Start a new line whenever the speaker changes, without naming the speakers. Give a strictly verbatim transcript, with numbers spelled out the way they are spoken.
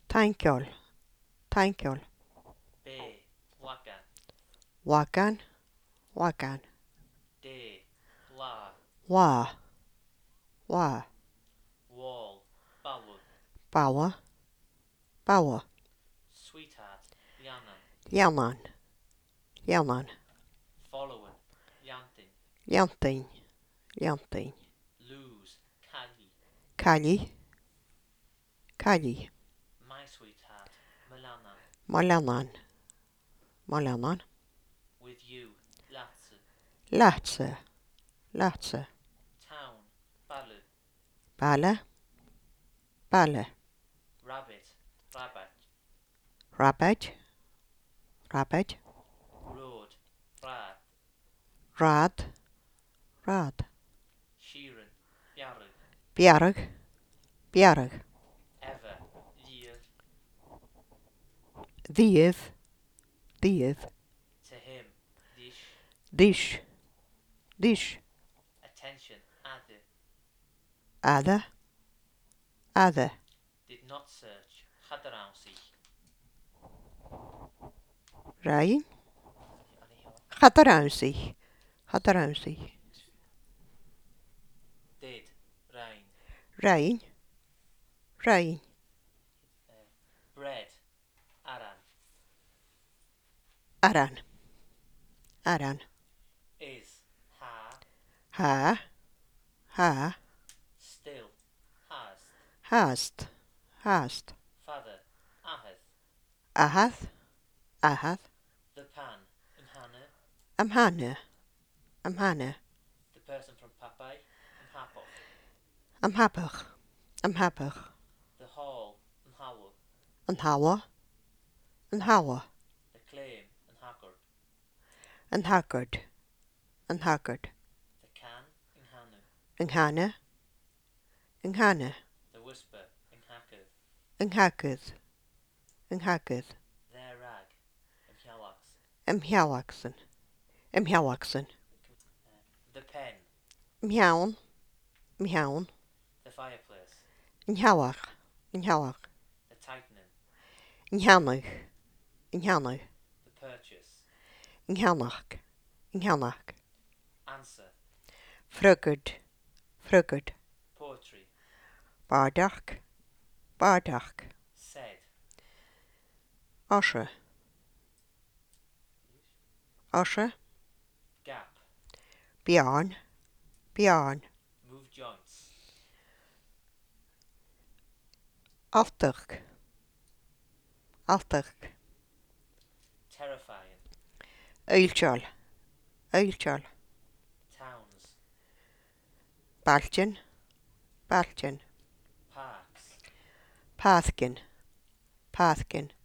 Teinkjold, Teinkjold.
B. Wagan.
Wagan, Wagan.
D. La.
Wa, Wa.
Wall. Bawu.
Bawa, Bawa.
Sweetheart. Yanan.
Janan, Janan.
Following. Yantin.
Janting, Janting.
Lose. Kali.
Kali, Kali.
My sweetheart. Malanan.
Malanan, Malanan.
With you. Latse.
Latse, Latse.
Town. Balu.
Balle, Balle.
Rabbit. Rabat.
Rabbit, Rabbit.
Road. Rad.
Rad, Rad.
Sheeran. Yarug.
Bjarg, Bjarg.
Ever. Lear.
Ddydd, Ddydd.
To him. Dish.
Dish, Dish.
Attention. Ade.
Adda, Adda.
Did not search. Khadaransi.
Rain. Chadaransi, Chadaransi.
Did. Rain.
Rain, Rain.
Uh, bread. Aran.
Aran, Aran.
Is. Ha.
Ha, Ha.
Still. Has.
Hast, Hast.
Father. Aheth.
Ahath, Ahath.
The pan. Hannah.
Amhana, Amhana.
The person from Papai. Hapo.
Amhapach, Amhapach.
The hall. Hawo.
And Hawa, and Hawa.
The claim. Haggard.
And Haggard, and Haggard.
The can. Hanu.
And Hannah, and Hannah.
The whisper. Hacketh.
And Hacketh, and Hacketh.
Their rag. Halax.
Mhjawaxen, Mhjawaxen.
Uh, the pen.
Mjaun, Mjaun.
The fireplace.
Njawach, Njawach.
The tightening.
Njanig, Njanig.
The purchase.
Njanach, Njanach.
Answer.
Frugard, Frugard.
Poetry.
Bardach, Bardach.
Said.
Osha, Osha.
Gap.
Bjarn, Bjarn.
Move joints.
Altach, Altach.
Terrifying.
Eilchal, Eilchal.
Towns.
Balchin, Balchin.
Parks.
Pathkin, Pathkin.